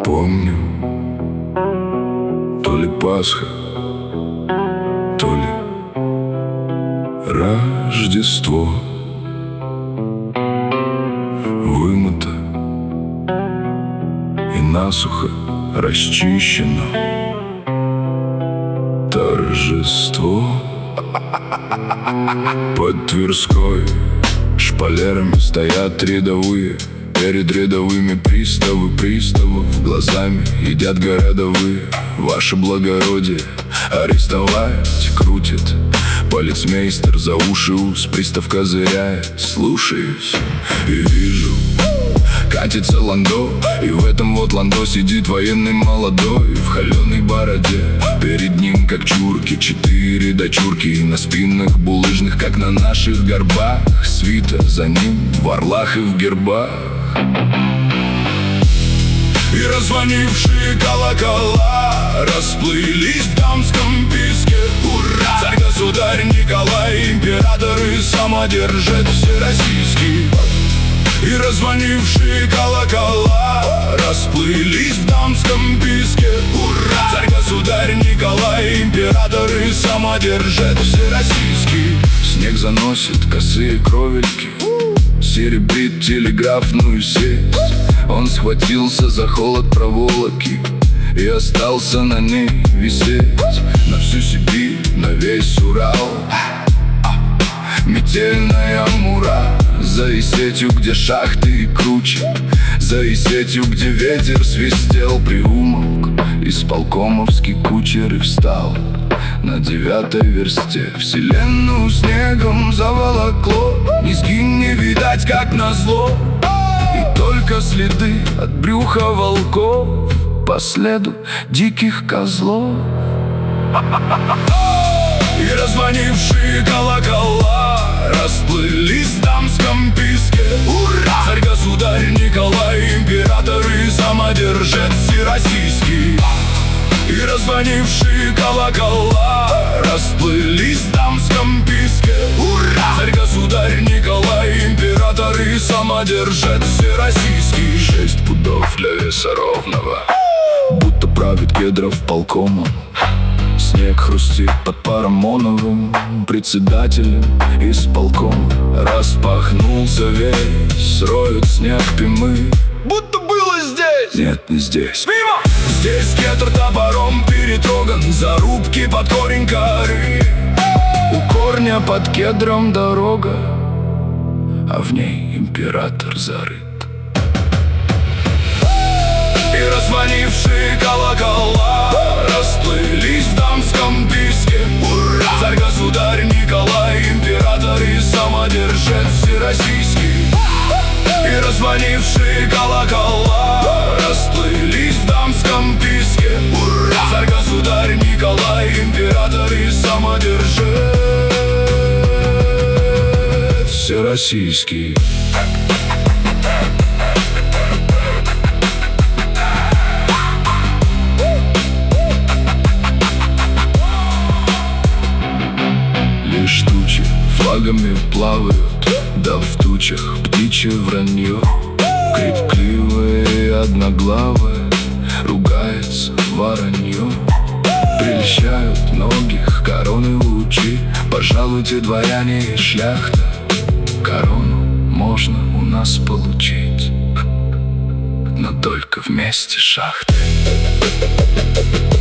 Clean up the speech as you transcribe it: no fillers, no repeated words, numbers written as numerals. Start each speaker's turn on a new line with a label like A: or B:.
A: Помню, то ли Пасха, то ли Рождество. Вымыто и насухо расчищено торжество. Под Тверской шпалерами стоят рядовые. Перед рядовыми приставов глазами едят городовые. Ваше благородие арестовать крутит полицмейстер за уши ус, пристав козыряет. Слушаюсь и вижу, катится ландо, и в этом вот ландо сидит военный молодой в холеной бороде. Перед ним, как чурки, 4 дочурки на спинах булыжных, как на наших горбах. Свита за ним в орлах и в гербах. И раззвонившие колокола расплылись в дамском писке. Ура! Царь-государь Николай, император и самодержец всероссийский. И раззвонившие колокола расплылись в дамском писке. Ура! Царь-государь Николай, император и самодержец всероссийский. Снег заносит косые кровельки, серебрит телеграфную сеть. Он схватился за холод проволоки и остался на ней висеть. На всю Сибирь, на весь Урал метельная мура. За Исетью, где шахты и круче, за Исетью, где ветер свистел, приумолк исполкомовский кучер и встал на 9-й версте. Вселенную снегом заволокло, низги не видать, как назло, и только следы от брюха волков по следу диких козлов. И раззвонившие колокола расплылись в дамском писке. Ура! Царь-государь Николай, император и самодержец всероссийский. И раззвонившие колокола расплылись в дамском писке. Ура! Царь-государь Николай, император и самодержец всероссийский. 6 пудов для веса ровного, будто правит Кедров полкомом. Снег хрустит под Парамоновым председателем исполкома. Распахнулся весь, роют снег пимы. Будто было здесь. Нет, не здесь. Мимо! Здесь Кедр топором перетроган, зарубки под корень коры. У корня под кедром дорога, а в ней император зарыт. И раззвонившие колокола расплылись в дамском писке. Ура! Царь-государь Николай, император и самодержец всероссийский. И раззвонившие колокола расплылись в дамском писке. Ура! Царь-государь Николай, император и самодержец всероссийский. Лишь тучи флагами плавают, да в тучах птичье вранье. Крикливое и одноглавое ругается воронье. Прельщают многих короны лучи. Пожалуйте, дворяне и шляхта, корону можно у нас получить, но только вместе шахты.